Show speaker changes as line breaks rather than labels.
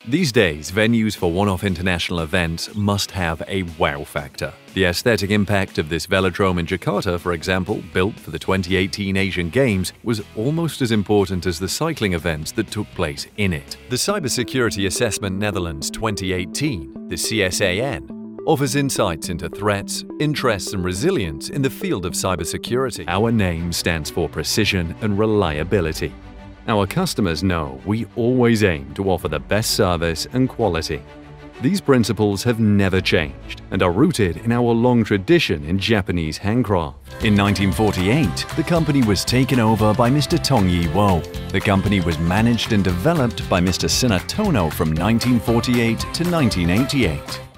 These days, venues for one-off international events must have a wow factor. The aesthetic impact of this velodrome in Jakarta, for example, built for the 2018 Asian Games, was almost as important as the cycling events that took place in it. The Cybersecurity Assessment Netherlands 2018, the CSAN, offers insights into threats, interests and resilience in the field of cybersecurity. Our name stands for precision and reliability. Our customers know we always aim to offer the best service and quality. These principles have never changed and are rooted in our long tradition in Japanese handcraft. In 1948, the company was taken over by Mr. Tongyi Wo. The company was managed and developed by Mr. Sinatono from 1948 to 1988.